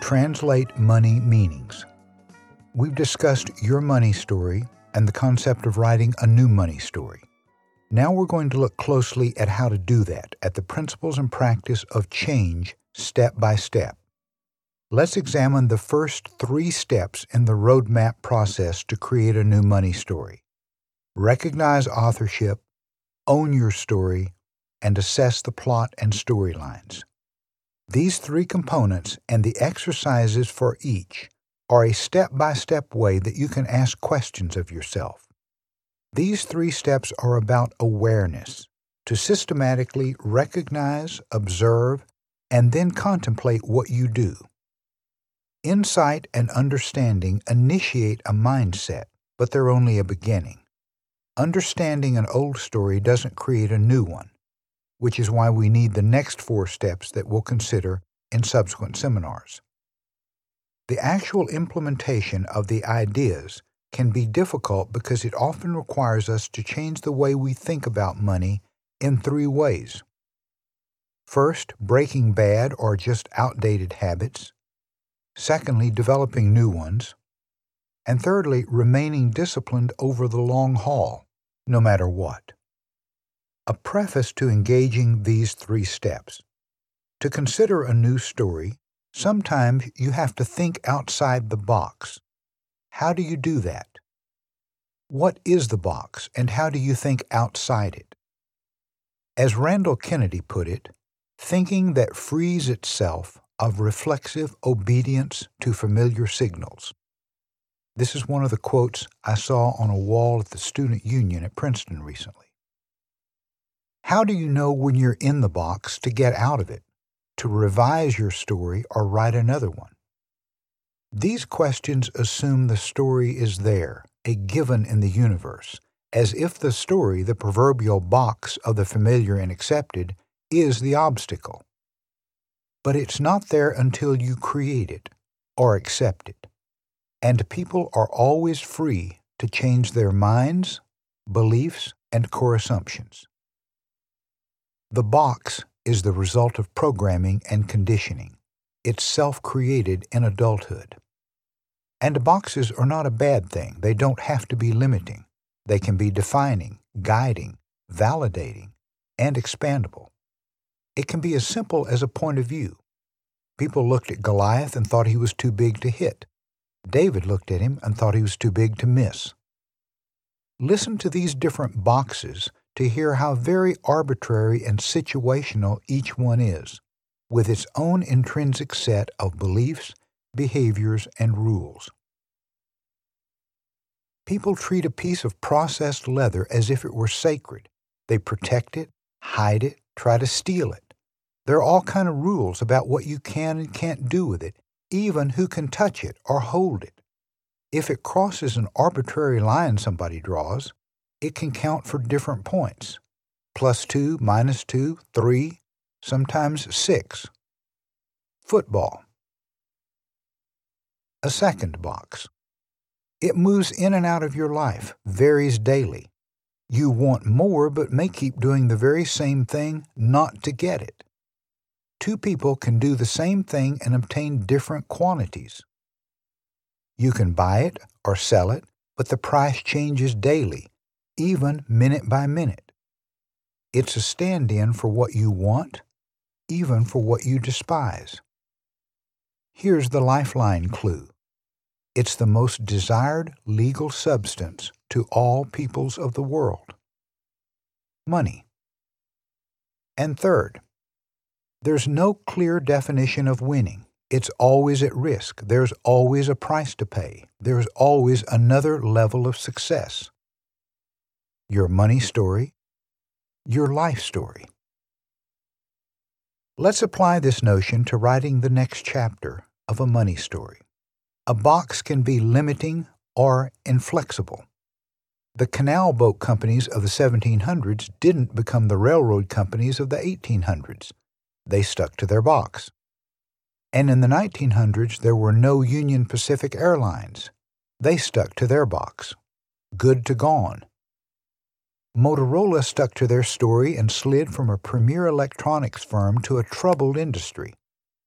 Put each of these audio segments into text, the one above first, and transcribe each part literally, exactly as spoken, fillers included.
Translate money meanings. We've discussed your money story and the concept of writing a new money story. Now we're going to look closely at how to do that, at the principles and practice of change step by step. Let's examine the first three steps in the roadmap process to create a new money story. Recognize authorship, own your story, and assess the plot and storylines. These three components and the exercises for each are a step-by-step way that you can ask questions of yourself. These three steps are about awareness, to systematically recognize, observe, and then contemplate what you do. Insight and understanding initiate a mindset, but they're only a beginning. Understanding an old story doesn't create a new one, which is why we need the next four steps that we'll consider in subsequent seminars. The actual implementation of the ideas can be difficult because it often requires us to change the way we think about money in three ways. First, breaking bad or just outdated habits. Secondly, developing new ones. And thirdly, remaining disciplined over the long haul, no matter what. A preface to engaging these three steps. To consider a new story, sometimes you have to think outside the box. How do you do that? What is the box, and how do you think outside it? As Randall Kennedy put it, thinking that frees itself of reflexive obedience to familiar signals. This is one of the quotes I saw on a wall at the Student Union at Princeton recently. How do you know when you're in the box to get out of it, to revise your story or write another one? These questions assume the story is there, a given in the universe, as if the story, the proverbial box of the familiar and accepted, is the obstacle. But it's not there until you create it or accept it. And people are always free to change their minds, beliefs, and core assumptions. The box is the result of programming and conditioning. It's self-created in adulthood. And boxes are not a bad thing. They don't have to be limiting. They can be defining, guiding, validating, and expandable. It can be as simple as a point of view. People looked at Goliath and thought he was too big to hit. David looked at him and thought he was too big to miss. Listen to these different boxes to hear how very arbitrary and situational each one is, with its own intrinsic set of beliefs, behaviors, and rules. People treat a piece of processed leather as if it were sacred. They protect it, hide it, try to steal it. There are all kinds of rules about what you can and can't do with it, even who can touch it or hold it. If it crosses an arbitrary line somebody draws, it can count for different points. Plus two, minus two, three, sometimes six. Football. A second box. It moves in and out of your life, varies daily. You want more but may keep doing the very same thing not to get it. Two people can do the same thing and obtain different quantities. You can buy it or sell it, but the price changes daily, even minute by minute. It's a stand-in for what you want, even for what you despise. Here's the lifeline clue. It's the most desired legal substance to all peoples of the world. Money. And third, there's no clear definition of winning. It's always at risk. There's always a price to pay. There's always another level of success. Your money story, your life story. Let's apply this notion to writing the next chapter of a money story. A box can be limiting or inflexible. The canal boat companies of the seventeen hundreds didn't become the railroad companies of the eighteen hundreds. They stuck to their box. And in the nineteen hundreds, there were no Union Pacific Airlines. They stuck to their box. Good to gone. Motorola stuck to their story and slid from a premier electronics firm to a troubled industry.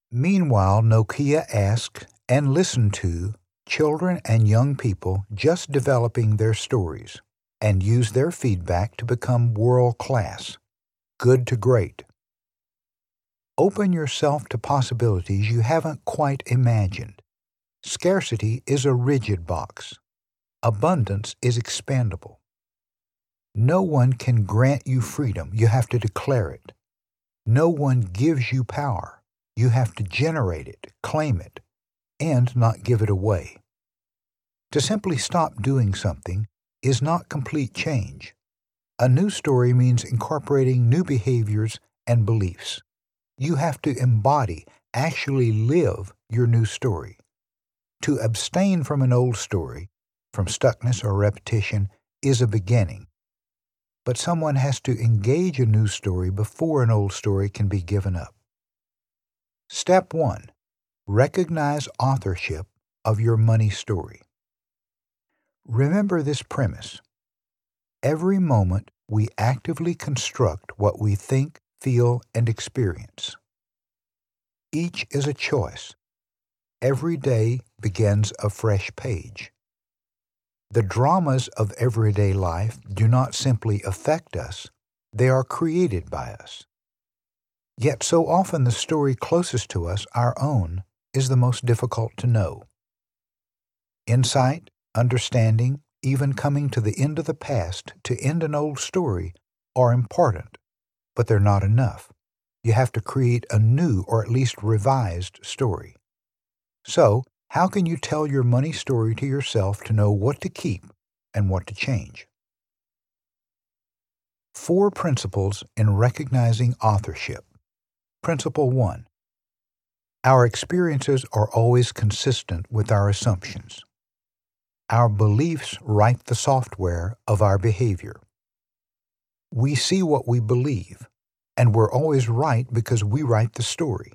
Meanwhile, Nokia asked and listened to children and young people just developing their stories and used their feedback to become world-class, good to great. Open yourself to possibilities you haven't quite imagined. Scarcity is a rigid box. Abundance is expandable. No one can grant you freedom. You have to declare it. No one gives you power. You have to generate it, claim it, and not give it away. To simply stop doing something is not complete change. A new story means incorporating new behaviors and beliefs. You have to embody, actually live your new story. To abstain from an old story, from stuckness or repetition, is a beginning. But someone has to engage a new story before an old story can be given up. Step one, recognize authorship of your money story. Remember this premise. Every moment we actively construct what we think, feel, and experience. Each is a choice. Every day begins a fresh page. The dramas of everyday life do not simply affect us, they are created by us. Yet so often the story closest to us, our own, is the most difficult to know. Insight, understanding, even coming to the end of the past to end an old story are important, but they're not enough. You have to create a new or at least revised story. So, how can you tell your money story to yourself to know what to keep and what to change? Four principles in recognizing authorship. Principle one. Our experiences are always consistent with our assumptions. Our beliefs write the software of our behavior. We see what we believe, and we're always right because we write the story.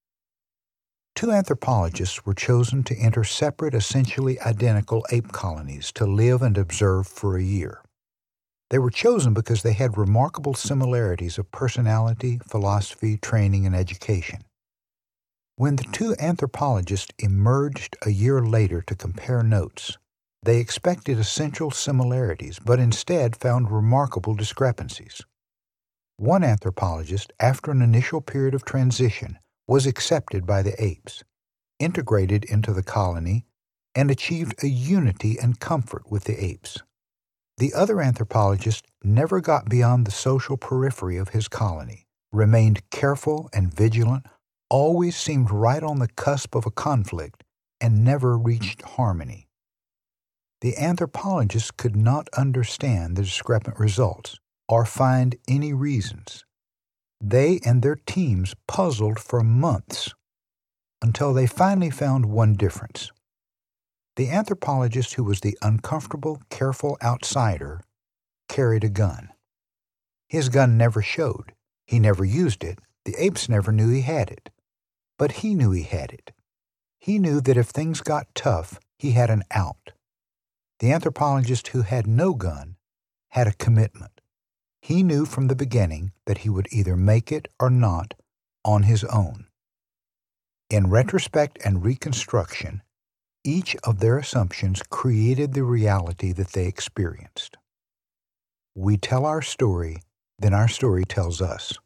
Two anthropologists were chosen to enter separate, essentially identical ape colonies to live and observe for a year. They were chosen because they had remarkable similarities of personality, philosophy, training, and education. When the two anthropologists emerged a year later to compare notes, they expected essential similarities, but instead found remarkable discrepancies. One anthropologist, after an initial period of transition, was accepted by the apes, integrated into the colony, and achieved a unity and comfort with the apes. The other anthropologist never got beyond the social periphery of his colony, remained careful and vigilant, always seemed right on the cusp of a conflict, and never reached harmony. The anthropologists could not understand the discrepant results or find any reasons. They and their teams puzzled for months until they finally found one difference. The anthropologist who was the uncomfortable, careful outsider carried a gun. His gun never showed. He never used it. The apes never knew he had it. But he knew he had it. He knew that if things got tough, he had an out. The anthropologist who had no gun had a commitment. He knew from the beginning that he would either make it or not on his own. In retrospect and reconstruction, each of their assumptions created the reality that they experienced. We tell our story, then our story tells us.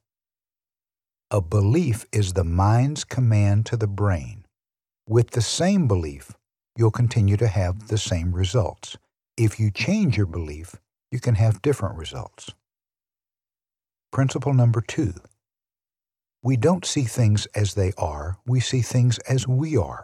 A belief is the mind's command to the brain. With the same belief, you'll continue to have the same results. If you change your belief, you can have different results. Principle number two. We don't see things as they are, we see things as we are.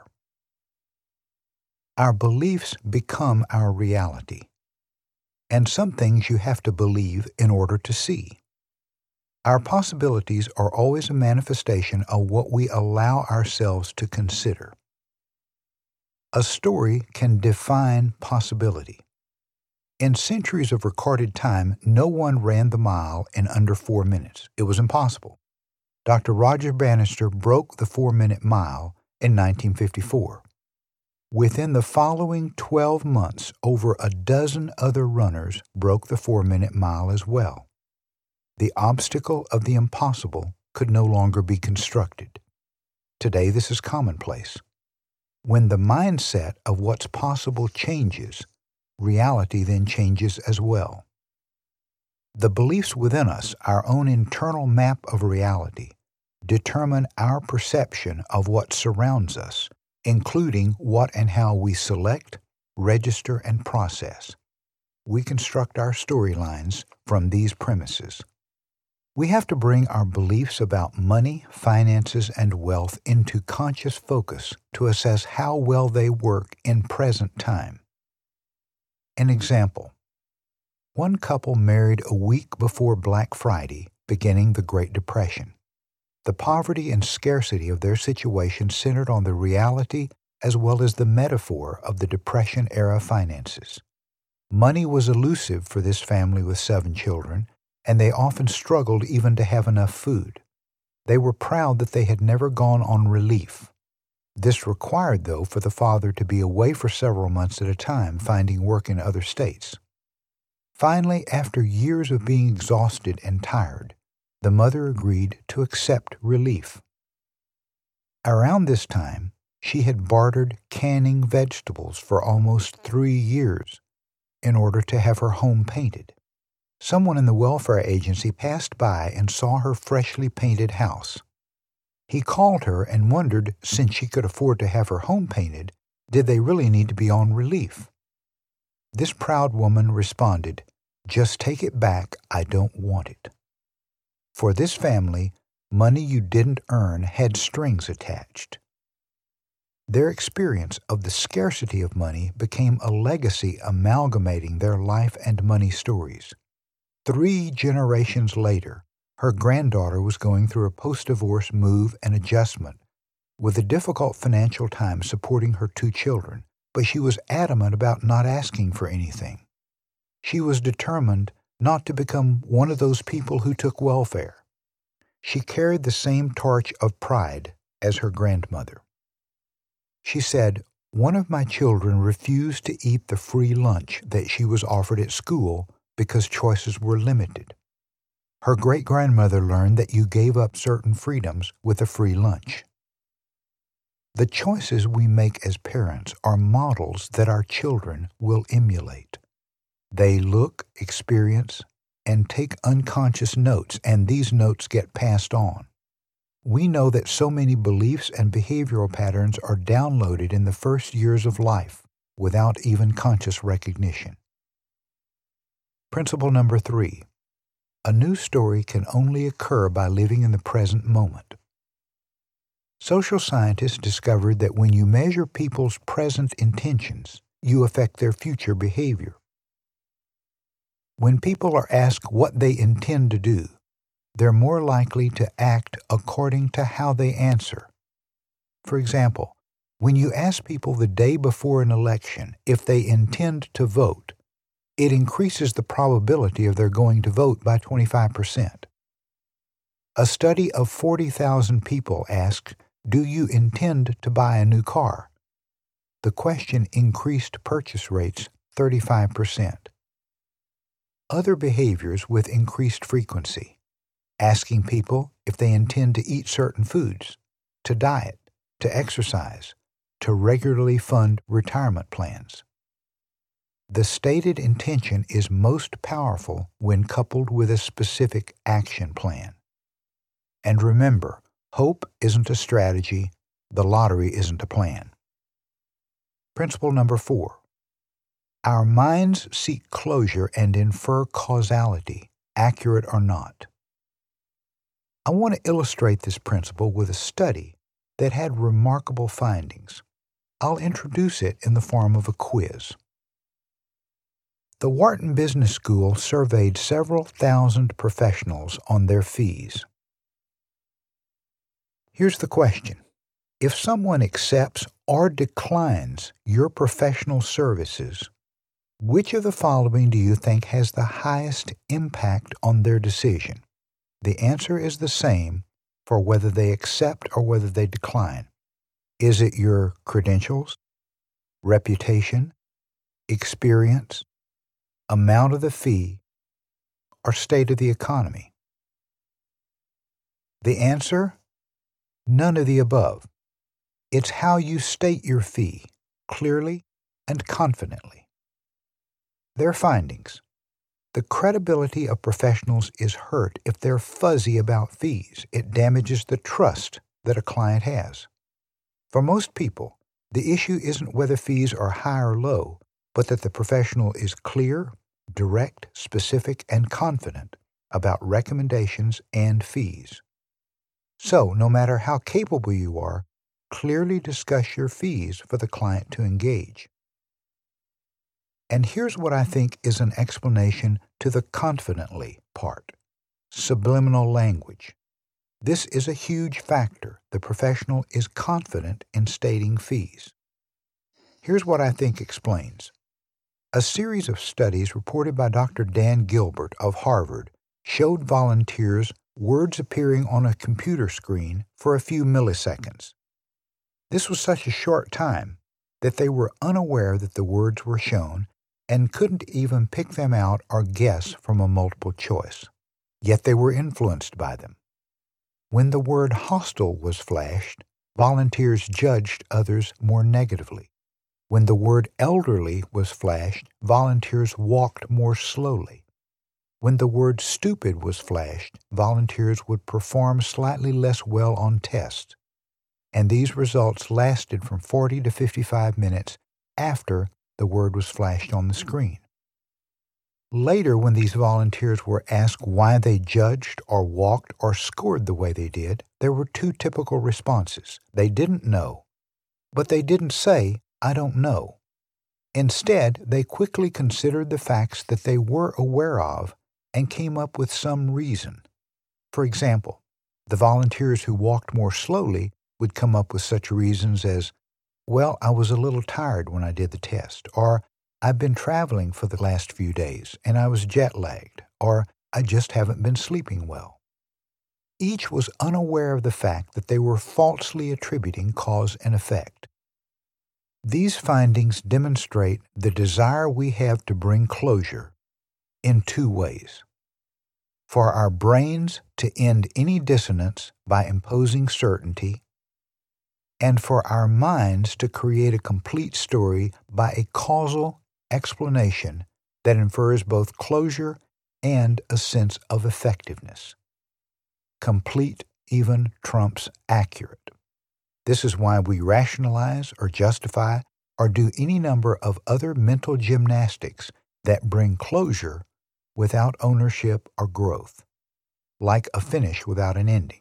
Our beliefs become our reality, and some things you have to believe in order to see. Our possibilities are always a manifestation of what we allow ourselves to consider. A story can define possibility. In centuries of recorded time, no one ran the mile in under four minutes. It was impossible. Doctor Roger Bannister broke the four-minute mile in nineteen fifty-four. Within the following twelve months, over a dozen other runners broke the four-minute mile as well. The obstacle of the impossible could no longer be constructed. Today, this is commonplace. When the mindset of what's possible changes, reality then changes as well. The beliefs within us, our own internal map of reality, determine our perception of what surrounds us, including what and how we select, register, and process. We construct our storylines from these premises. We have to bring our beliefs about money, finances, and wealth into conscious focus to assess how well they work in present time. An example. One couple married a week before Black Friday, beginning the Great Depression. The poverty and scarcity of their situation centered on the reality as well as the metaphor of the Depression-era finances. Money was elusive for this family with seven children, and they often struggled even to have enough food. They were proud that they had never gone on relief. This required, though, for the father to be away for several months at a time, finding work in other states. Finally, after years of being exhausted and tired, the mother agreed to accept relief. Around this time, she had bartered canning vegetables for almost three years in order to have her home painted. Someone in the welfare agency passed by and saw her freshly painted house. He called her and wondered, since she could afford to have her home painted, did they really need to be on relief? This proud woman responded, "Just take it back, I don't want it." For this family, money you didn't earn had strings attached. Their experience of the scarcity of money became a legacy amalgamating their life and money stories. Three generations later, her granddaughter was going through a post-divorce move and adjustment, with a difficult financial time supporting her two children, but she was adamant about not asking for anything. She was determined not to become one of those people who took welfare. She carried the same torch of pride as her grandmother. She said, "One of my children refused to eat the free lunch that she was offered at school because choices were limited. Her great-grandmother learned that you gave up certain freedoms with a free lunch." The choices we make as parents are models that our children will emulate. They look, experience, and take unconscious notes, and these notes get passed on. We know that so many beliefs and behavioral patterns are downloaded in the first years of life without even conscious recognition. Principle number three. A new story can only occur by living in the present moment. Social scientists discovered that when you measure people's present intentions, you affect their future behavior. When people are asked what they intend to do, they're more likely to act according to how they answer. For example, when you ask people the day before an election if they intend to vote, it increases the probability of their going to vote by twenty-five percent. A study of forty thousand people asked, "Do you intend to buy a new car?" The question increased purchase rates thirty-five percent. Other behaviors with increased frequency: asking people if they intend to eat certain foods, to diet, to exercise, to regularly fund retirement plans. The stated intention is most powerful when coupled with a specific action plan. And remember, hope isn't a strategy, the lottery isn't a plan. Principle number four. Our minds seek closure and infer causality, accurate or not. I want to illustrate this principle with a study that had remarkable findings. I'll introduce it in the form of a quiz. The Wharton Business School surveyed several thousand professionals on their fees. Here's the question. If someone accepts or declines your professional services, which of the following do you think has the highest impact on their decision? The answer is the same for whether they accept or whether they decline. Is it your credentials, reputation, experience, amount of the fee, or state of the economy? The answer? None of the above. It's how you state your fee, clearly and confidently. Their findings. The credibility of professionals is hurt if they're fuzzy about fees. It damages the trust that a client has. For most people, the issue isn't whether fees are high or low, but that the professional is clear, direct, specific, and confident about recommendations and fees. So, no matter how capable you are, clearly discuss your fees for the client to engage. And here's what I think is an explanation to the confidently part: subliminal language. This is a huge factor. The professional is confident in stating fees. Here's what I think explains. A series of studies reported by Doctor Dan Gilbert of Harvard showed volunteers words appearing on a computer screen for a few milliseconds. This was such a short time that they were unaware that the words were shown and couldn't even pick them out or guess from a multiple choice. Yet they were influenced by them. When the word hostile was flashed, volunteers judged others more negatively. When the word elderly was flashed, volunteers walked more slowly. When the word stupid was flashed, volunteers would perform slightly less well on tests. And these results lasted from forty to fifty-five minutes after the word was flashed on the screen. Later, when these volunteers were asked why they judged or walked or scored the way they did, there were two typical responses. They didn't know, but they didn't say, "I don't know." Instead, they quickly considered the facts that they were aware of and came up with some reason. For example, the volunteers who walked more slowly would come up with such reasons as, "Well, I was a little tired when I did the test," or "I've been traveling for the last few days and I was jet-lagged," or "I just haven't been sleeping well." Each was unaware of the fact that they were falsely attributing cause and effect. These findings demonstrate the desire we have to bring closure in two ways: for our brains to end any dissonance by imposing certainty, and for our minds to create a complete story by a causal explanation that infers both closure and a sense of effectiveness. Complete even trumps accurate. This is why we rationalize or justify or do any number of other mental gymnastics that bring closure without ownership or growth, like a finish without an ending.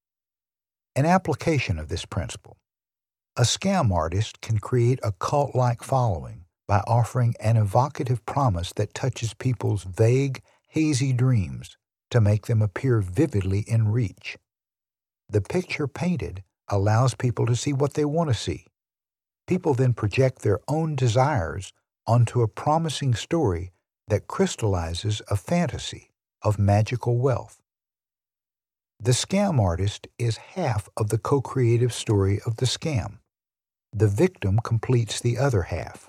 An application of this principle. A scam artist can create a cult-like following by offering an evocative promise that touches people's vague, hazy dreams to make them appear vividly in reach. The picture painted allows people to see what they want to see. People then project their own desires onto a promising story that crystallizes a fantasy of magical wealth. The scam artist is half of the co-creative story of the scam. The victim completes the other half.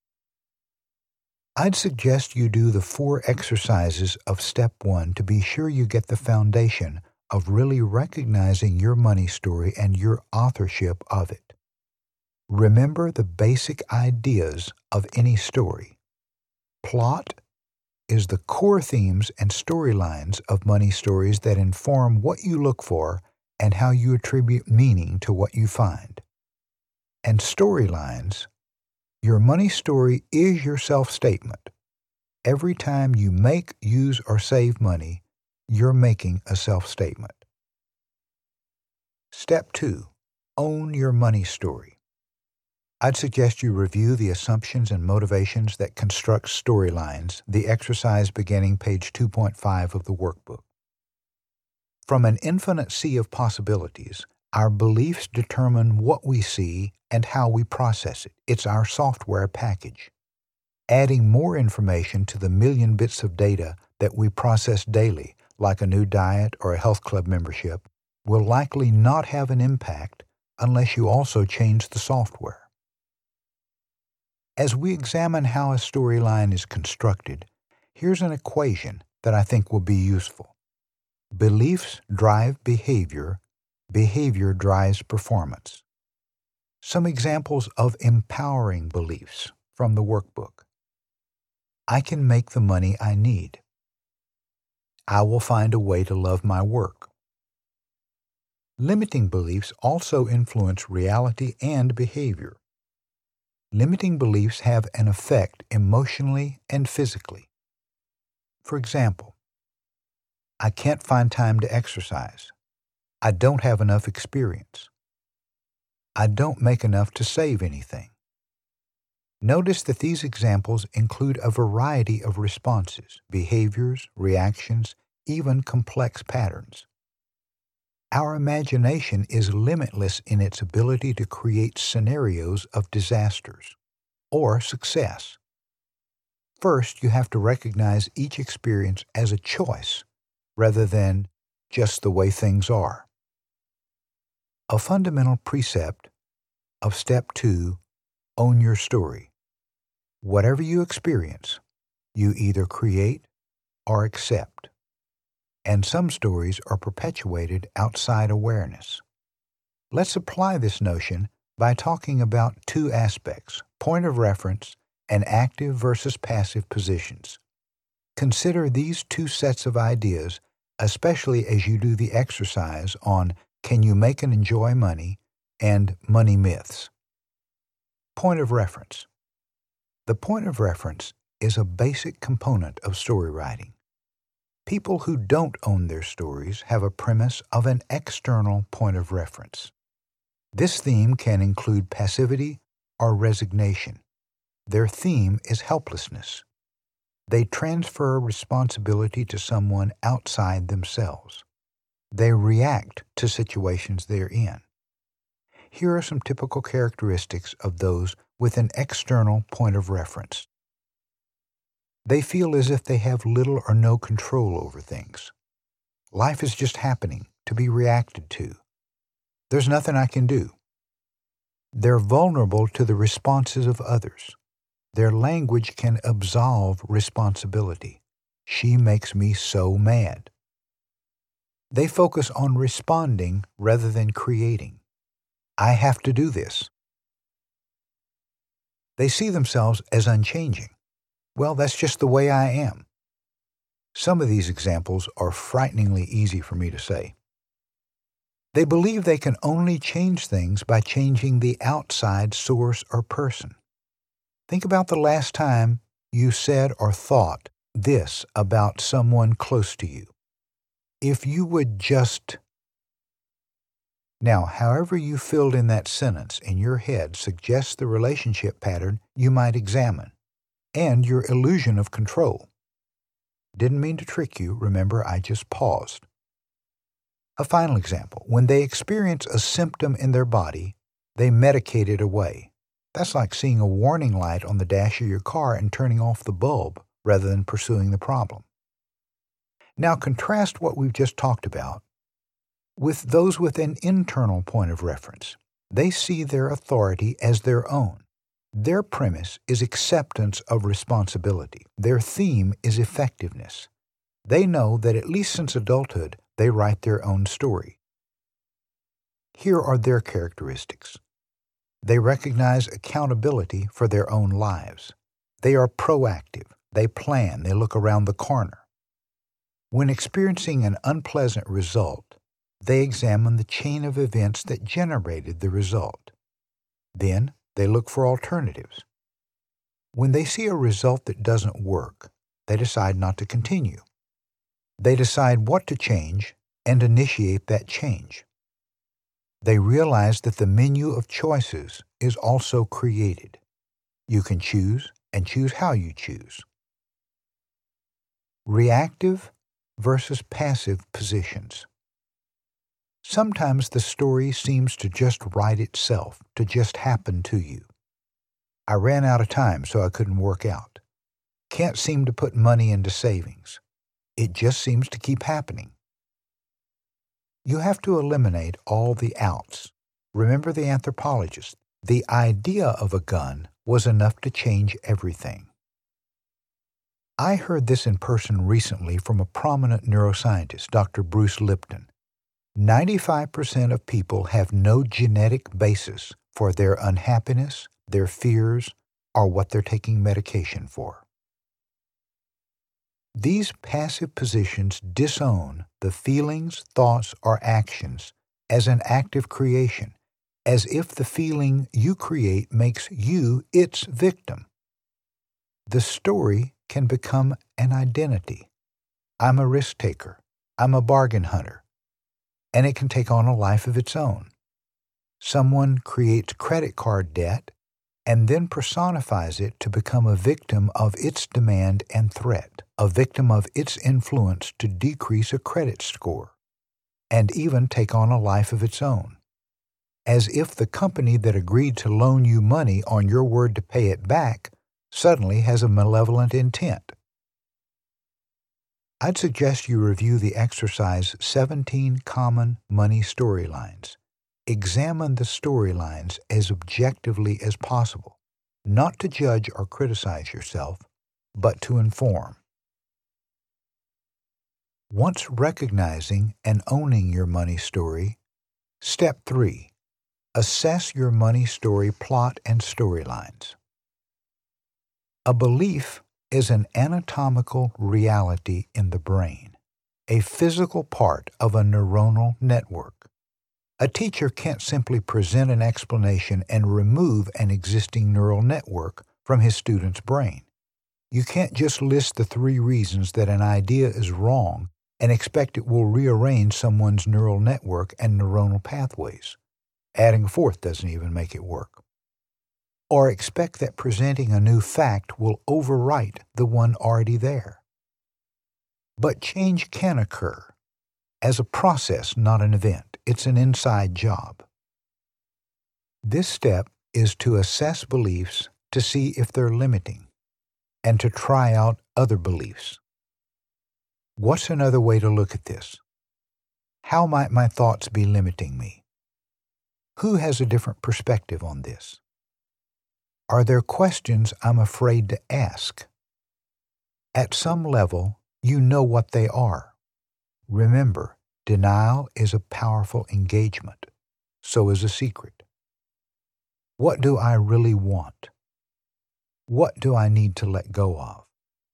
I'd suggest you do the four exercises of step one to be sure you get the foundation of really recognizing your money story and your authorship of it. Remember the basic ideas of any story. Plot is the core themes and storylines of money stories that inform what you look for and how you attribute meaning to what you find. And storylines, your money story is your self-statement. Every time you make, use, or save money, you're making a self-statement. Step two, own your money story. I'd suggest you review the assumptions and motivations that construct storylines, the exercise beginning page two point five of the workbook. From an infinite sea of possibilities, our beliefs determine what we see and how we process it. It's our software package. Adding more information to the million bits of data that we process daily, like a new diet or a health club membership, will likely not have an impact unless you also change the software. As we examine how a storyline is constructed, here's an equation that I think will be useful. Beliefs drive behavior, behavior drives performance. Some examples of empowering beliefs from the workbook. I can make the money I need. I will find a way to love my work. Limiting beliefs also influence reality and behavior. Limiting beliefs have an effect emotionally and physically. For example, I can't find time to exercise. I don't have enough experience. I don't make enough to save anything. Notice that these examples include a variety of responses, behaviors, reactions, even complex patterns. Our imagination is limitless in its ability to create scenarios of disasters or success. First, you have to recognize each experience as a choice rather than just the way things are. A fundamental precept of Step two, Own Your Story. Whatever you experience, you either create or accept. And some stories are perpetuated outside awareness. Let's apply this notion by talking about two aspects, point of reference and active versus passive positions. Consider these two sets of ideas, especially as you do the exercise on Can You Make and Enjoy Money and Money Myths. Point of reference. The point of reference is a basic component of story writing. People who don't own their stories have a premise of an external point of reference. This theme can include passivity or resignation. Their theme is helplessness. They transfer responsibility to someone outside themselves. They react to situations they're in. Here are some typical characteristics of those with an external point of reference. They feel as if they have little or no control over things. Life is just happening to be reacted to. There's nothing I can do. They're vulnerable to the responses of others. Their language can absolve responsibility. She makes me so mad. They focus on responding rather than creating. I have to do this. They see themselves as unchanging. Well, that's just the way I am. Some of these examples are frighteningly easy for me to say. They believe they can only change things by changing the outside source or person. Think about the last time you said or thought this about someone close to you. If you would just... Now, however you filled in that sentence in your head suggests the relationship pattern you might examine, and your illusion of control. Didn't mean to trick you. Remember, I just paused. A final example. When they experience a symptom in their body, they medicate it away. That's like seeing a warning light on the dash of your car and turning off the bulb rather than pursuing the problem. Now contrast what we've just talked about with those with an internal point of reference. They see their authority as their own. Their premise is acceptance of responsibility. Their theme is effectiveness. They know that at least since adulthood, they write their own story. Here are their characteristics. They recognize accountability for their own lives. They are proactive. They plan. They look around the corner. When experiencing an unpleasant result, they examine the chain of events that generated the result. Then, they look for alternatives. When they see a result that doesn't work, they decide not to continue. They decide what to change and initiate that change. They realize that the menu of choices is also created. You can choose and choose how you choose. Reactive versus passive positions. Sometimes the story seems to just write itself, to just happen to you. I ran out of time, so I couldn't work out. Can't seem to put money into savings. It just seems to keep happening. You have to eliminate all the outs. Remember the anthropologist. The idea of a gun was enough to change everything. I heard this in person recently from a prominent neuroscientist, Doctor Bruce Lipton. ninety-five percent of people have no genetic basis for their unhappiness, their fears, or what they're taking medication for. These passive positions disown the feelings, thoughts, or actions as an active creation, as if the feeling you create makes you its victim. The story can become an identity. I'm a risk taker. I'm a bargain hunter. And it can take on a life of its own. Someone creates credit card debt and then personifies it to become a victim of its demand and threat, a victim of its influence to decrease a credit score, and even take on a life of its own, as if the company that agreed to loan you money on your word to pay it back suddenly has a malevolent intent. I'd suggest you review the exercise seventeen Common Money Storylines. Examine the storylines as objectively as possible, not to judge or criticize yourself, but to inform. Once recognizing and owning your money story, step three, assess your money story plot and storylines. A belief is an anatomical reality in the brain, a physical part of a neuronal network. A teacher can't simply present an explanation and remove an existing neural network from his student's brain. You can't just list the three reasons that an idea is wrong and expect it will rearrange someone's neural network and neuronal pathways. Adding a fourth doesn't even make it work. Or expect that presenting a new fact will overwrite the one already there. But change can occur as a process, not an event. It's an inside job. This step is to assess beliefs to see if they're limiting and to try out other beliefs. What's another way to look at this? How might my thoughts be limiting me? Who has a different perspective on this? Are there questions I'm afraid to ask? At some level, you know what they are. Remember, denial is a powerful engagement. So is a secret. What do I really want? What do I need to let go of?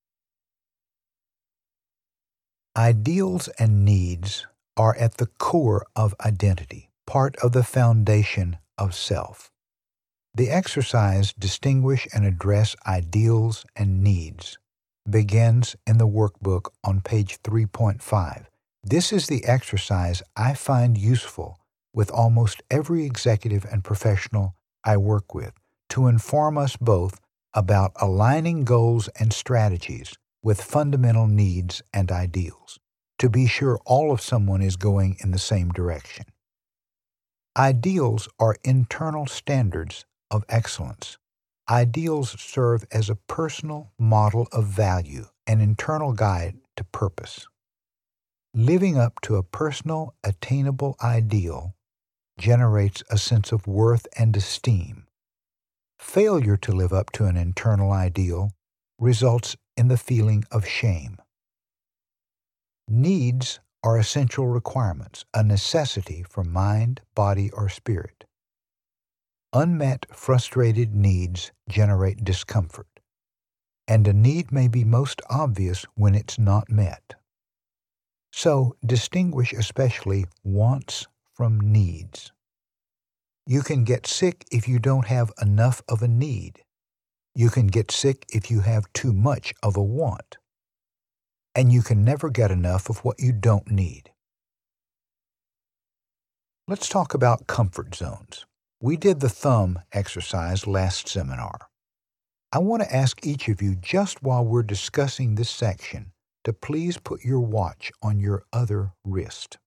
Ideals and needs are at the core of identity, part of the foundation of self. The exercise Distinguish and Address Ideals and Needs begins in the workbook on page three point five. This is the exercise I find useful with almost every executive and professional I work with to inform us both about aligning goals and strategies with fundamental needs and ideals, to be sure all of someone is going in the same direction. Ideals are internal standards of excellence. Ideals serve as a personal model of value, an internal guide to purpose. Living up to a personal, attainable ideal generates a sense of worth and esteem. Failure to live up to an internal ideal results in the feeling of shame. Needs are essential requirements, a necessity for mind, body, or spirit. Unmet, frustrated needs generate discomfort, and a need may be most obvious when it's not met. So, distinguish especially wants from needs. You can get sick if you don't have enough of a need. You can get sick if you have too much of a want. And you can never get enough of what you don't need. Let's talk about comfort zones. We did the thumb exercise last seminar. I want to ask each of you, just while we're discussing this section, to please put your watch on your other wrist.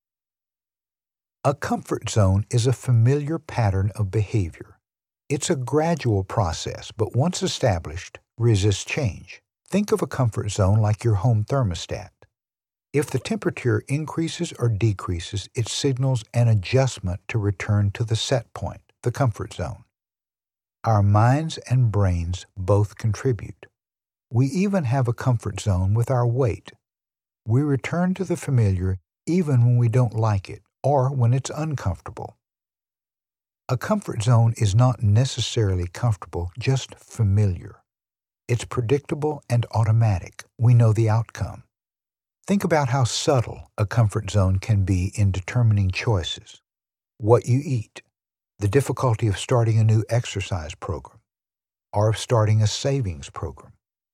A comfort zone is a familiar pattern of behavior. It's a gradual process, but once established, resists change. Think of a comfort zone like your home thermostat. If the temperature increases or decreases, it signals an adjustment to return to the set point, the comfort zone. Our minds and brains both contribute. We even have a comfort zone with our weight. We return to the familiar even when we don't like it or when it's uncomfortable. A comfort zone is not necessarily comfortable, just familiar. It's predictable and automatic. We know the outcome. Think about how subtle a comfort zone can be in determining choices, what you eat, the difficulty of starting a new exercise program, or of starting a savings program.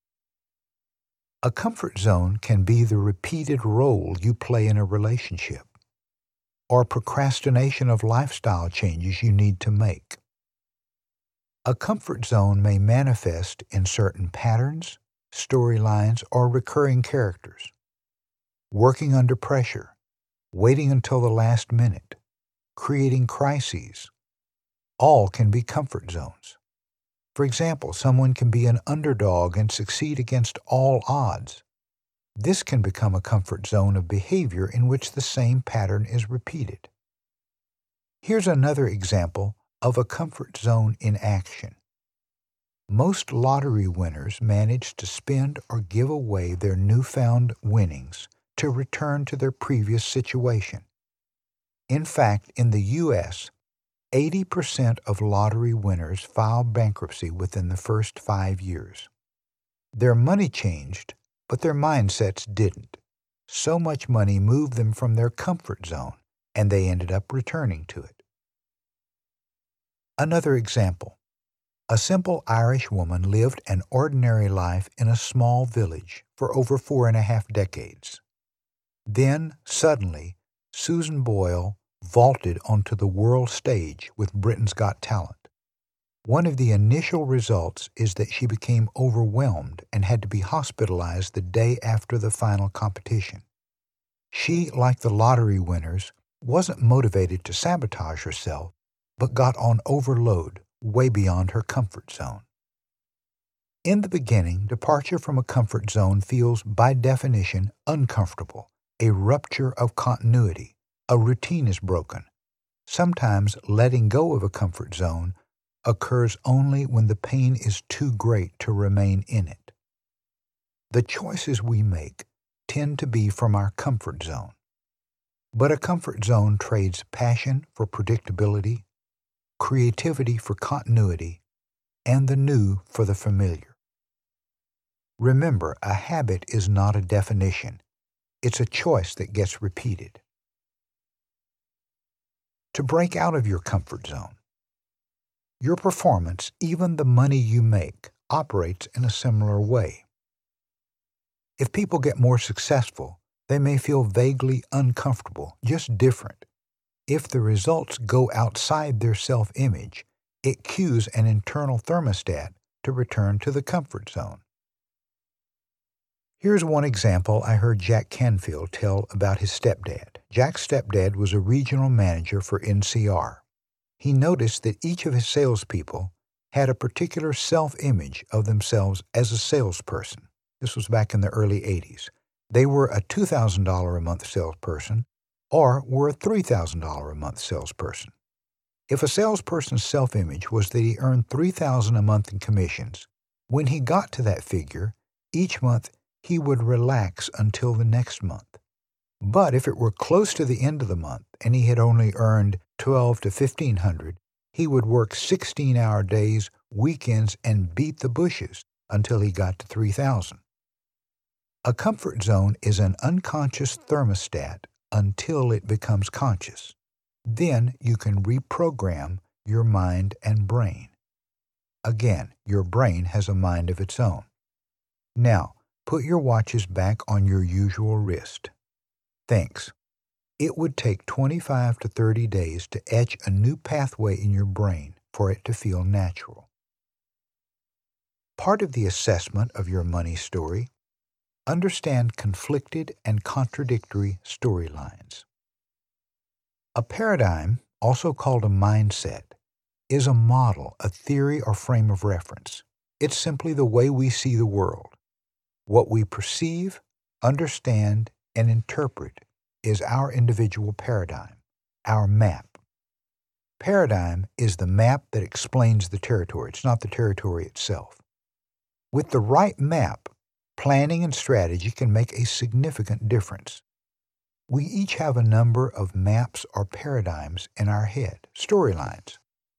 A comfort zone can be the repeated role you play in a relationship, or procrastination of lifestyle changes you need to make. A comfort zone may manifest in certain patterns, storylines, or recurring characters. Working under pressure, waiting until the last minute, creating crises, all can be comfort zones. For example, someone can be an underdog and succeed against all odds. This can become a comfort zone of behavior in which the same pattern is repeated. Here's another example of a comfort zone in action. Most lottery winners manage to spend or give away their newfound winnings to return to their previous situation. In fact, in the U S, eighty percent of lottery winners file bankruptcy within the first five years. Their money changed, but their mindsets didn't. So much money moved them from their comfort zone, and they ended up returning to it. Another example. A simple Irish woman lived an ordinary life in a small village for over four and a half decades. Then, suddenly, Susan Boyle vaulted onto the world stage with Britain's Got Talent. One of the initial results is that she became overwhelmed and had to be hospitalized the day after the final competition. She, like the lottery winners, wasn't motivated to sabotage herself, but got on overload way beyond her comfort zone. In the beginning, departure from a comfort zone feels, by definition, uncomfortable, a rupture of continuity. A routine is broken. Sometimes letting go of a comfort zone occurs only when the pain is too great to remain in it. The choices we make tend to be from our comfort zone. But a comfort zone trades passion for predictability, creativity for continuity, and the new for the familiar. Remember, a habit is not a definition. It's a choice that gets repeated. To break out of your comfort zone. Your performance, even the money you make, operates in a similar way. If people get more successful, they may feel vaguely uncomfortable, just different. If the results go outside their self-image, it cues an internal thermostat to return to the comfort zone. Here's one example I heard Jack Canfield tell about his stepdad. Jack's stepdad was a regional manager for N C R. He noticed that each of his salespeople had a particular self-image of themselves as a salesperson. This was back in the early eighties. They were a two thousand dollars a month salesperson or were a three thousand dollars a month salesperson. If a salesperson's self-image was that he earned three thousand dollars a month in commissions, when he got to that figure, each month he would relax until the next month. But if it were close to the end of the month and he had only earned twelve to fifteen hundred, he would work sixteen-hour days, weekends, and beat the bushes until he got to three thousand. A comfort zone is an unconscious thermostat until it becomes conscious. Then you can reprogram your mind and brain. Again, your brain has a mind of its own. Now, put your watches back on your usual wrist. Thanks. It would take twenty-five to thirty days to etch a new pathway in your brain for it to feel natural. Part of the assessment of your money story, understand conflicted and contradictory storylines. A paradigm, also called a mindset, is a model, a theory, or frame of reference. It's simply the way we see the world. What we perceive, understand, and interpret is our individual paradigm, our map. Paradigm is the map that explains the territory. It's not the territory itself. With the right map, planning and strategy can make a significant difference. We each have a number of maps or paradigms in our head, storylines.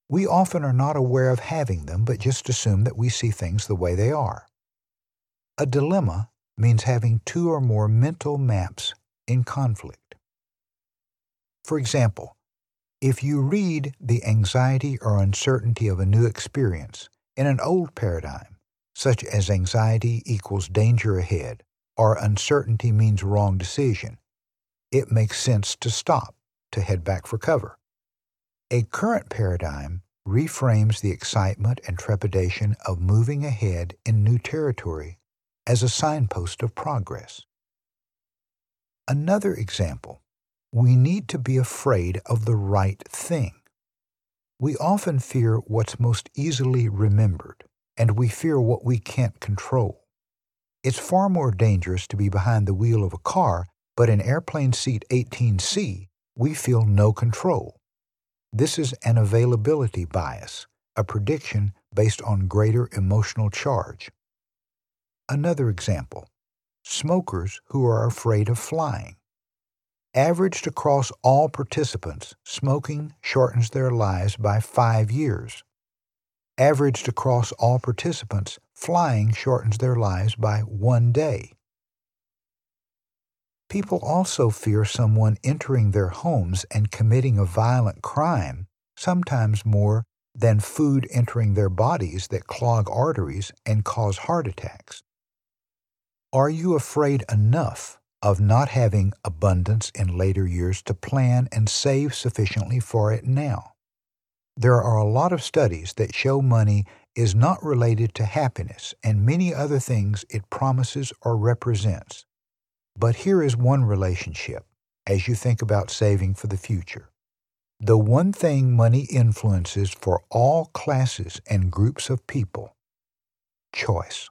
We often are not aware of having them, but just assume that we see things the way they are. A dilemma means having two or more mental maps in conflict. For example, if you read the anxiety or uncertainty of a new experience in an old paradigm, such as anxiety equals danger ahead or uncertainty means wrong decision, it makes sense to stop, to head back for cover. A current paradigm reframes the excitement and trepidation of moving ahead in new territory as a signpost of progress. Another example, we need to be afraid of the right thing. We often fear what's most easily remembered, and we fear what we can't control. It's far more dangerous to be behind the wheel of a car, but in airplane seat eighteen C, we feel no control. This is an availability bias, a prediction based on greater emotional charge. Another example, smokers who are afraid of flying. Averaged across all participants, smoking shortens their lives by five years. Averaged across all participants, flying shortens their lives by one day. People also fear someone entering their homes and committing a violent crime, sometimes more than food entering their bodies that clog arteries and cause heart attacks. Are you afraid enough of not having abundance in later years to plan and save sufficiently for it now? There are a lot of studies that show money is not related to happiness and many other things it promises or represents. But here is one relationship as you think about saving for the future. The one thing money influences for all classes and groups of people: choice.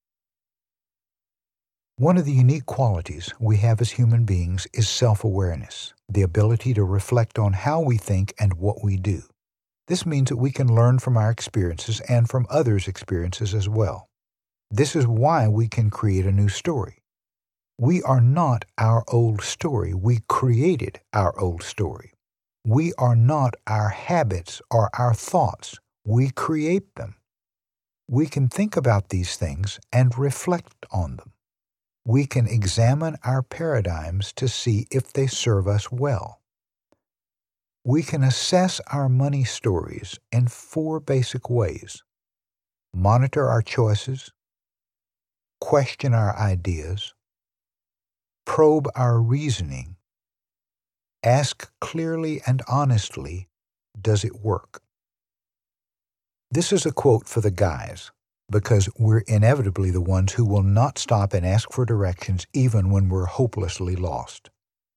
One of the unique qualities we have as human beings is self-awareness, the ability to reflect on how we think and what we do. This means that we can learn from our experiences and from others' experiences as well. This is why we can create a new story. We are not our old story. We created our old story. We are not our habits or our thoughts. We create them. We can think about these things and reflect on them. We can examine our paradigms to see if they serve us well. We can assess our money stories in four basic ways: monitor our choices, question our ideas, probe our reasoning, ask clearly and honestly, does it work? This is a quote for the guys, because we're inevitably the ones who will not stop and ask for directions even when we're hopelessly lost.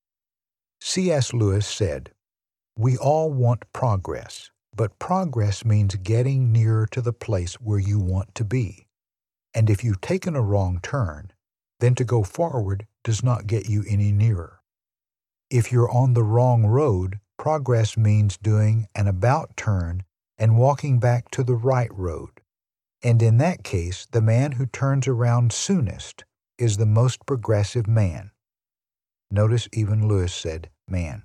C S Lewis said, "We all want progress, but progress means getting nearer to the place where you want to be. And if you've taken a wrong turn, then to go forward does not get you any nearer. If you're on the wrong road, progress means doing an about turn and walking back to the right road. And in that case, the man who turns around soonest is the most progressive man." Notice even Lewis said, man.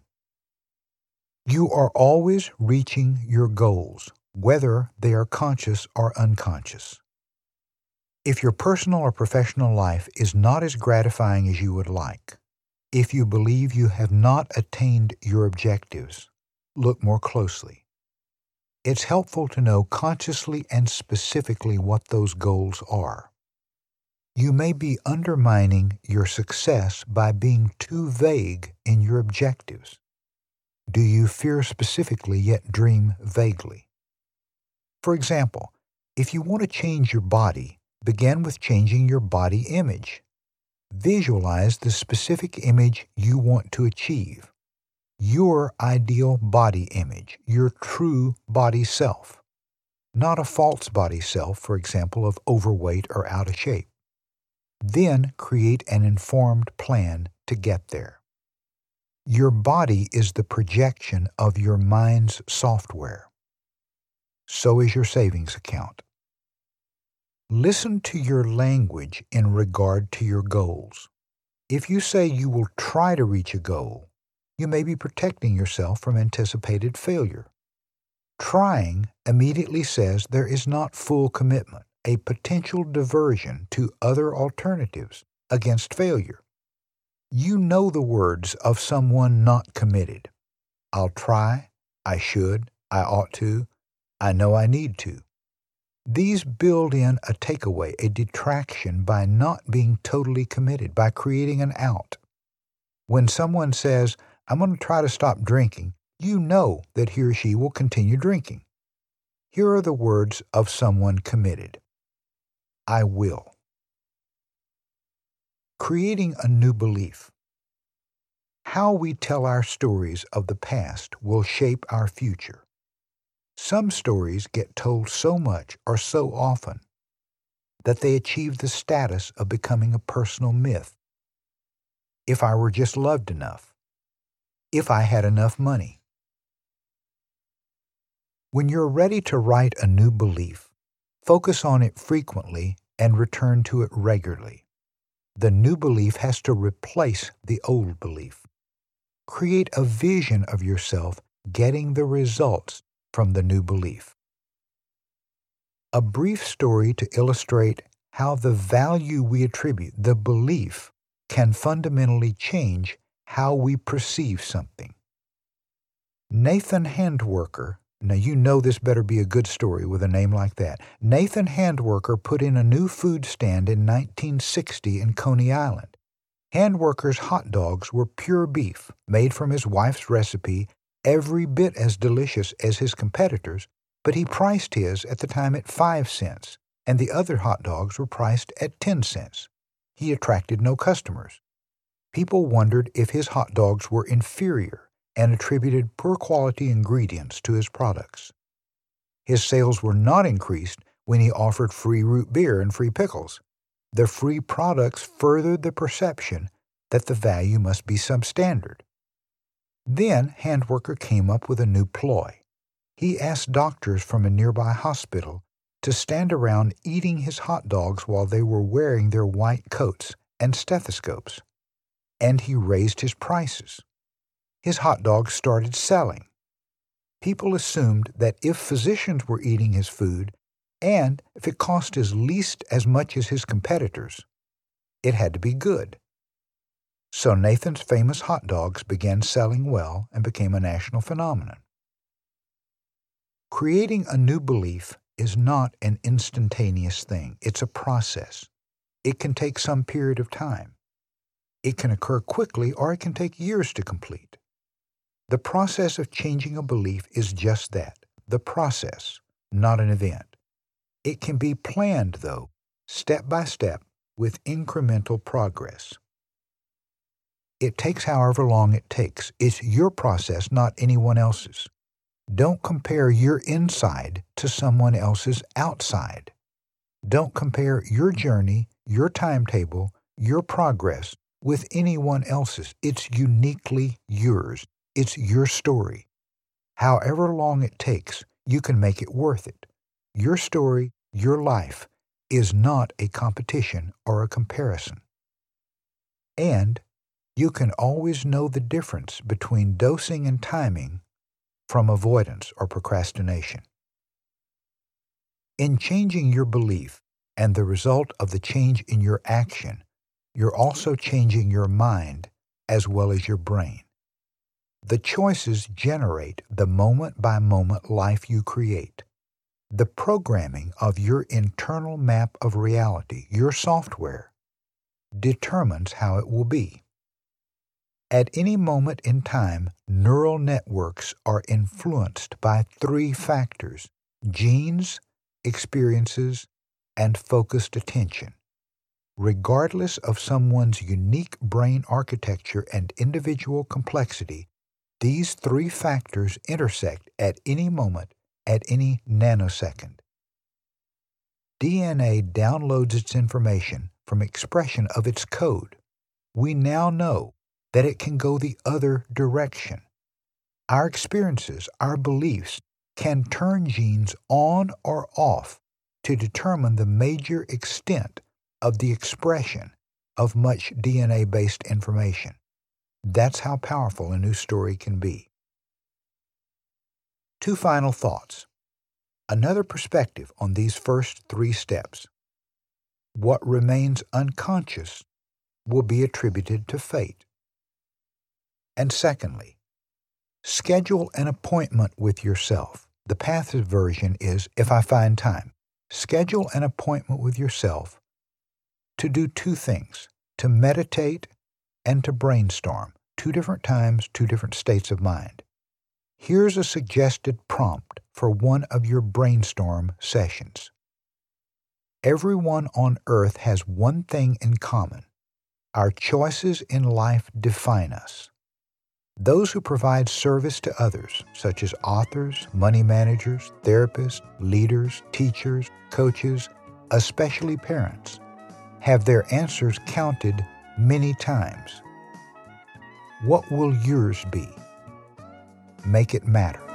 You are always reaching your goals, whether they are conscious or unconscious. If your personal or professional life is not as gratifying as you would like, if you believe you have not attained your objectives, look more closely. It's helpful to know consciously and specifically what those goals are. You may be undermining your success by being too vague in your objectives. Do you fear specifically yet dream vaguely? For example, if you want to change your body, begin with changing your body image. Visualize the specific image you want to achieve. Your ideal body image, your true body self. Not a false body self, for example, of overweight or out of shape. Then create an informed plan to get there. Your body is the projection of your mind's software. So is your savings account. Listen to your language in regard to your goals. If you say you will try to reach a goal, you may be protecting yourself from anticipated failure. Trying immediately says there is not full commitment, a potential diversion to other alternatives against failure. You know the words of someone not committed. I'll try, I should, I ought to, I know I need to. These build in a takeaway, a detraction by not being totally committed, by creating an out. When someone says, I'm going to try to stop drinking, you know that he or she will continue drinking. Here are the words of someone committed. I will. Creating a new belief. How we tell our stories of the past will shape our future. Some stories get told so much or so often that they achieve the status of becoming a personal myth. If I were just loved enough. If I had enough money. When you're ready to write a new belief, focus on it frequently and return to it regularly. The new belief has to replace the old belief. Create a vision of yourself getting the results from the new belief. A brief story to illustrate how the value we attribute, the belief, can fundamentally change how we perceive something. Nathan Handwerker, now you know this better be a good story with a name like that. Nathan Handwerker put in a new food stand in nineteen sixty in Coney Island. Handwerker's hot dogs were pure beef, made from his wife's recipe, every bit as delicious as his competitors, but he priced his at the time at five cents, and the other hot dogs were priced at ten cents. He attracted no customers. People wondered if his hot dogs were inferior and attributed poor quality ingredients to his products. His sales were not increased when he offered free root beer and free pickles. The free products furthered the perception that the value must be substandard. Then Handwerker came up with a new ploy. He asked doctors from a nearby hospital to stand around eating his hot dogs while they were wearing their white coats and stethoscopes. And he raised his prices. His hot dogs started selling. People assumed that if physicians were eating his food, and if it cost as least as much as his competitors, it had to be good. So Nathan's famous hot dogs began selling well and became a national phenomenon. Creating a new belief is not an instantaneous thing. It's a process. It can take some period of time. It can occur quickly or it can take years to complete. The process of changing a belief is just that, the process, not an event. It can be planned, though, step by step, with incremental progress. It takes however long it takes. It's your process, not anyone else's. Don't compare your inside to someone else's outside. Don't compare your journey, your timetable, your progress with anyone else's. It's uniquely yours. It's your story. However long it takes, you can make it worth it. Your story, your life, is not a competition or a comparison. And you can always know the difference between dosing and timing from avoidance or procrastination. In changing your belief and the result of the change in your action, you're also changing your mind as well as your brain. The choices generate the moment-by-moment life you create. The programming of your internal map of reality, your software, determines how it will be. At any moment in time, neural networks are influenced by three factors: genes, experiences, and focused attention. Regardless of someone's unique brain architecture and individual complexity, these three factors intersect at any moment, at any nanosecond. D N A downloads its information from expression of its code. We now know that it can go the other direction. Our experiences, our beliefs, can turn genes on or off to determine the major extent of the expression of much D N A-based information. That's how powerful a new story can be. Two final thoughts. Another perspective on these first three steps. What remains unconscious will be attributed to fate. And secondly, schedule an appointment with yourself. The passive version is if I find time. Schedule an appointment with yourself to do two things, to meditate and to brainstorm. Two different times, two different states of mind. Here's a suggested prompt for one of your brainstorm sessions. Everyone on earth has one thing in common. Our choices in life define us. Those who provide service to others, such as authors, money managers, therapists, leaders, teachers, coaches, especially parents, have their answers counted many times. What will yours be? Make it matter.